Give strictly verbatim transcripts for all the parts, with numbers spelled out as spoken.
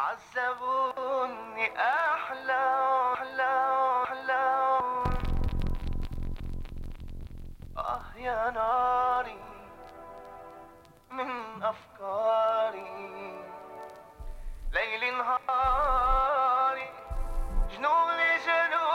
عذبوني أحلى أحلى أحلى. آه يا ناري من أفكاري، ليل نهاري جنون لجنون.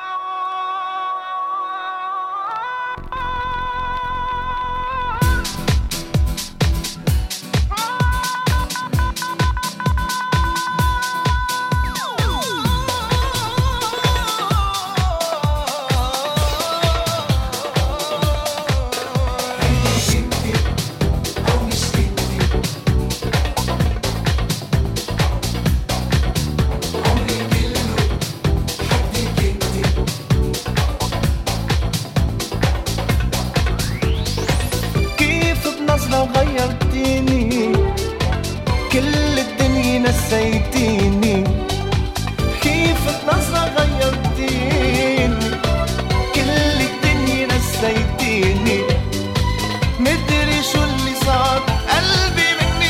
غيرتيني كل الدنيا نسيتيني، كيف بنظرة غيرتيني كل الدنيا نسيتيني. مدري شو اللي صار قلبي مني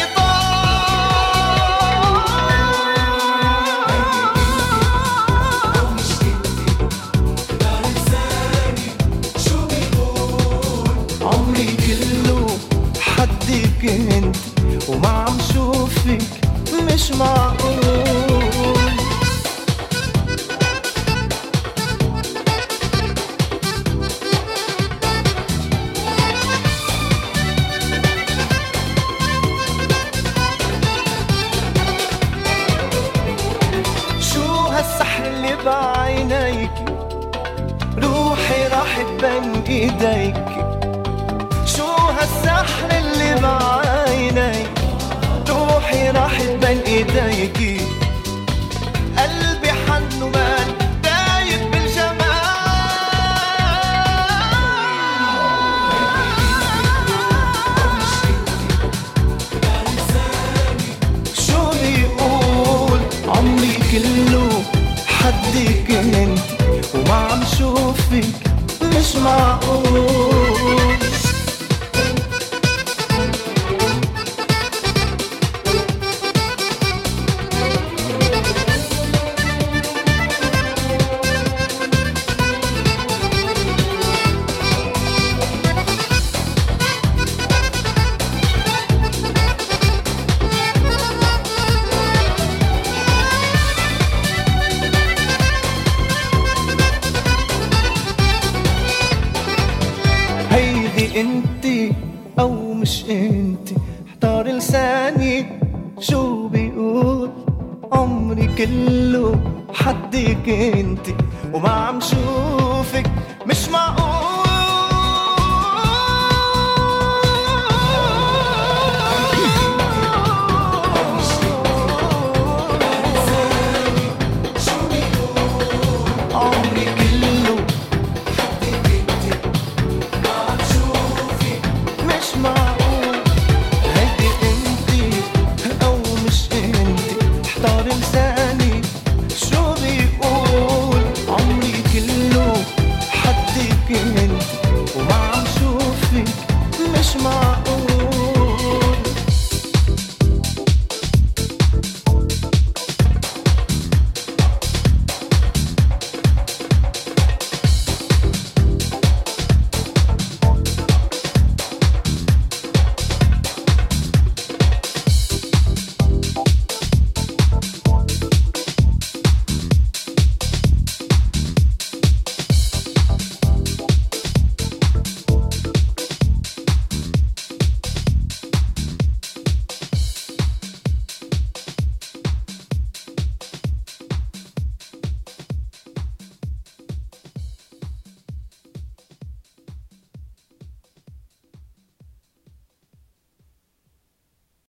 طار. مش انتي لا لساني شو بيقول عمري كله حدك انت وما عم شوفك مش معقول. شو هالسحر اللي بعينيك، روحي راحت بين ايديك. شو هالسحر اللي بعينيك، روحي راحت بين ايديكي. قلبي حن ومال دايب بالجمال. شو بيقول عمري كله حدك انت وما عم شوفك مش معقول. انتي او مش انتي، احتار لساني شو بيقول عمري كله حدك انتي وما عم شوف